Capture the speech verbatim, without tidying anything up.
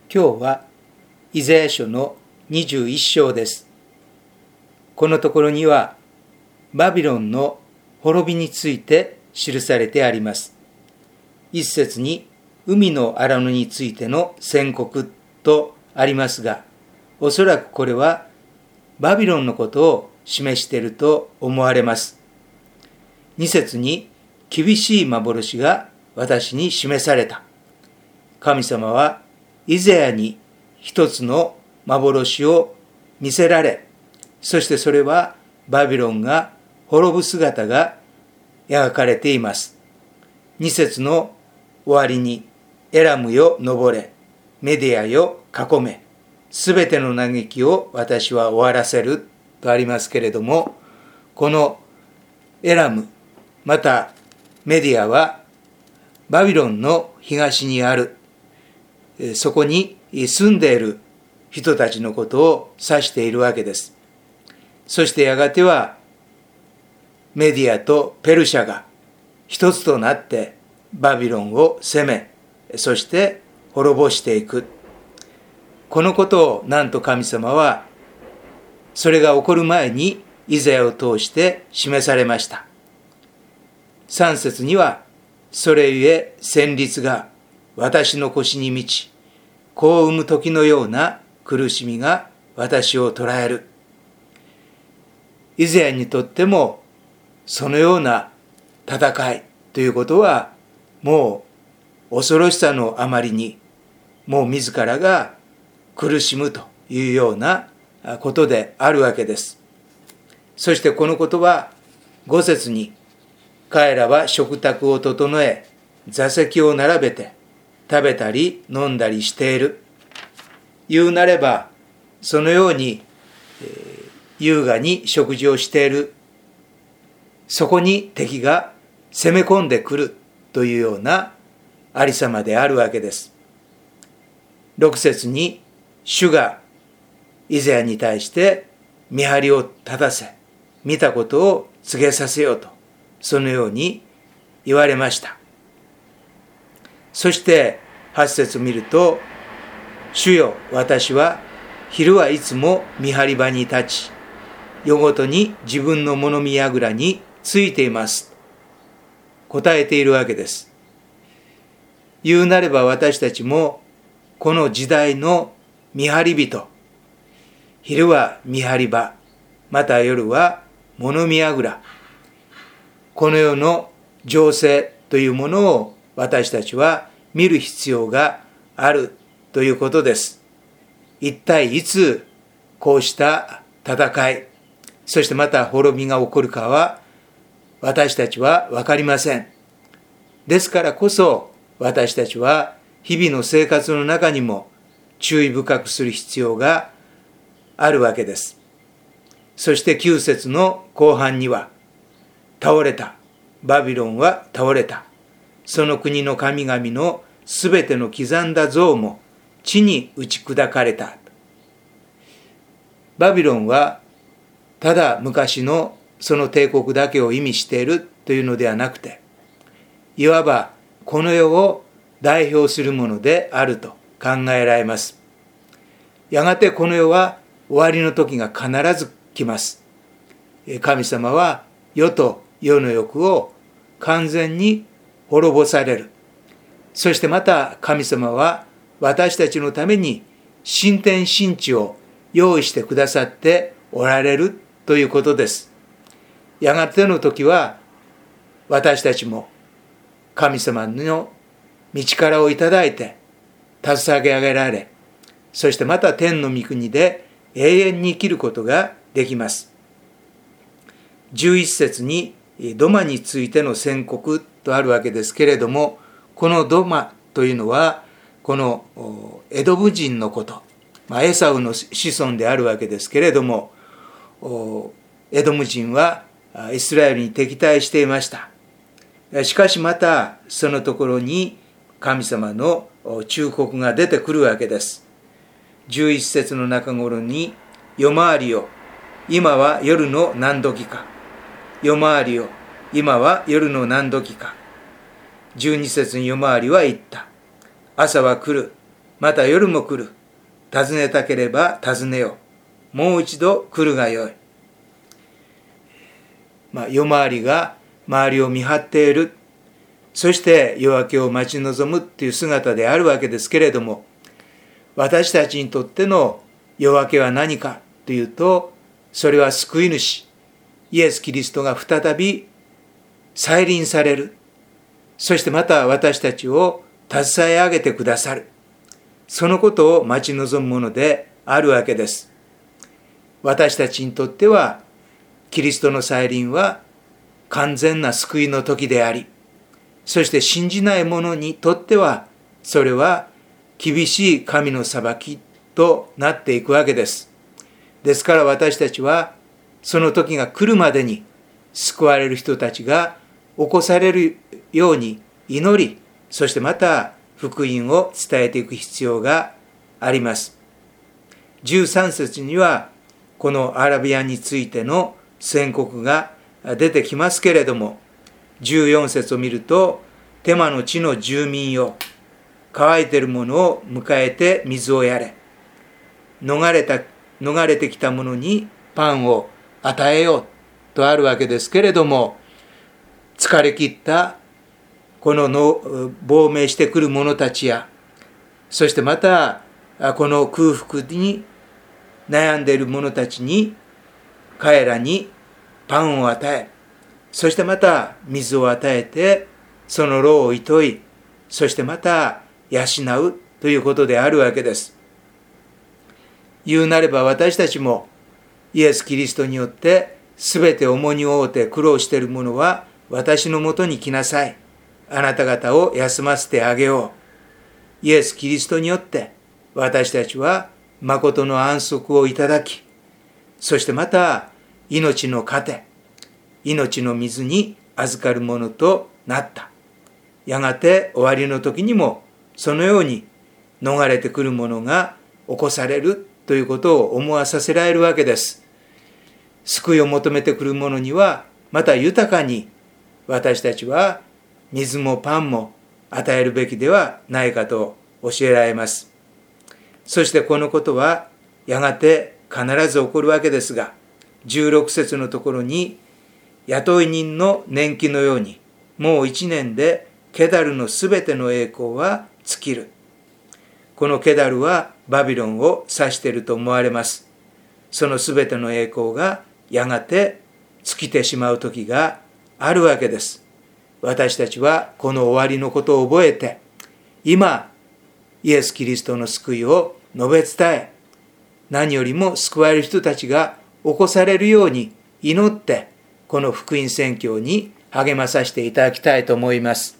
今日はイザヤ書のにじゅういっ章です。このところにはバビロンの滅びについて記されてあります。一節に海の荒野についての宣告とありますが、おそらくこれはバビロンのことを示していると思われます。二節に厳しい幻が私に示された。神様はイザヤに一つの幻を見せられ、そしてそれはバビロンが滅ぶ姿が描かれています。二節の終わりに、エラムよ登れ、メディアよ囲め、すべての嘆きを私は終わらせるとありますけれども、このエラムまたメディアはバビロンの東にある、そこに住んでいる人たちのことを指しているわけです。そしてやがてはメディアとペルシャが一つとなってバビロンを攻め、そして滅ぼしていく。このことをなんと神様はそれが起こる前にイザヤを通して示されました。さん節には、それゆえ旋律が私の腰に満ち、子を産む時のような苦しみが私を捉える。イザヤにとってもそのような戦いということはもう恐ろしさのあまりにもう自らが苦しむというようなことであるわけです。そしてこのことはご節に、彼らは食卓を整え座席を並べて食べたり飲んだりしている。言うなればそのように、えー、優雅に食事をしている、そこに敵が攻め込んでくるというようなありさまであるわけです。ろく節に、主がイザヤに対して見張りを立たせ、見たことを告げさせようと、そのように言われました。そしてはち節見ると、主よ、私は昼はいつも見張り場に立ち、夜ごとに自分の物見櫓についています答えているわけです。言うなれば私たちもこの時代の見張り人、昼は見張り場、また夜は物見櫓、この世の情勢というものを私たちは見る必要があるということです。一体いつこうした戦い、そしてまた滅びが起こるかは私たちは分かりません。ですからこそ私たちは日々の生活の中にも注意深くする必要があるわけです。そしてきゅう節の後半には、倒れた、バビロンは倒れた、その国の神々のすべての刻んだ像も地に打ち砕かれた。バビロンはただ昔のその帝国だけを意味しているというのではなくて、いわばこの世を代表するものであると考えられます。やがてこの世は終わりの時が必ず来ます。神様は世と世の欲を完全に滅ぼされる。そしてまた神様は私たちのために新天新地を用意してくださっておられるということです。やがての時は私たちも神様の道からをいただいて携げ上げられ、そしてまた天の御国で永遠に生きることができます。じゅういち節にドマについての宣告とあるわけですけれども、このドマというのはこのエドム人のこと、エサウの子孫であるわけですけれども、エドム人はイスラエルに敵対していました。しかしまたそのところに神様の忠告が出てくるわけです。じゅういち節の中頃に、夜回りよ、今は夜の何時か。夜回りよ、今は夜の何時か。じゅうに節に夜回りは言った。朝は来る、 また夜も来る。訪ねたければ訪ねよう。もう一度来るがよい。まあ、夜回りが周りを見張っている。そして夜明けを待ち望むっていう姿であるわけですけれども、私たちにとっての夜明けは何かというと、それは救い主、イエス・キリストが再び再臨される。そしてまた私たちを携え上げてくださる。そのことを待ち望むものであるわけです。私たちにとっては、キリストの再臨は完全な救いの時であり、そして信じない者にとっては、それは厳しい神の裁きとなっていくわけです。ですから私たちは、その時が来るまでに救われる人たちが起こされるように祈り、そしてまた福音を伝えていく必要があります。じゅうさん節には、このアラビアについての宣告が出てきますけれども、じゅうよん節を見ると、テマの地の住民よ、乾いているものを迎えて水をやれ。逃れた、逃れてきた者にパンを与えようとあるわけですけれども、疲れ切ったこのの亡命してくる者たちや、そしてまたこの空腹に悩んでいる者たちに、彼らにパンを与え、そしてまた水を与えて、その労を厭い、そしてまた養うということであるわけです。言うなれば私たちもイエス・キリストによって全て重荷を負って苦労している者は私のもとに来なさい。あなた方を休ませてあげよう。イエス・キリストによって私たちは誠の安息をいただき、そしてまた命の糧、命の水に預かるものとなった。やがて終わりの時にもそのように逃れてくる者が起こされるということを思わさせられるわけです。救いを求めてくる者にはまた豊かに私たちは水もパンも与えるべきではないかと教えられます。そしてこのことはやがて必ず起こるわけですが、じゅうろく節のところに、雇い人の年金のようにもう一年でケダルのすべての栄光は尽きる。このケダルはバビロンを指していると思われます。そのすべての栄光がやがて尽きてしまう時があるわけです。私たちはこの終わりのことを覚えて、今イエス・キリストの救いを述べ伝え、何よりも救われる人たちが起こされるように祈って、この福音宣教に励まさせていただきたいと思います。